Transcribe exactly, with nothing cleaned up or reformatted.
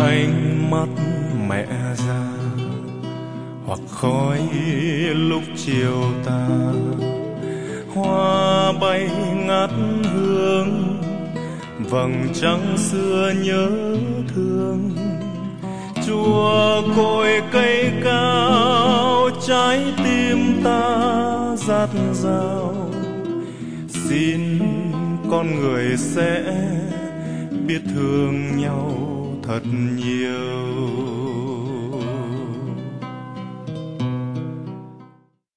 ánh mắt mẹ già, hoặc khói lúc chiều tà, hoa bay ngát hương, vầng trăng xưa nhớ thương. Chùa cội cây cao, trái tim ta dạt dào, xin con người sẽ biết thương nhau thật nhiều.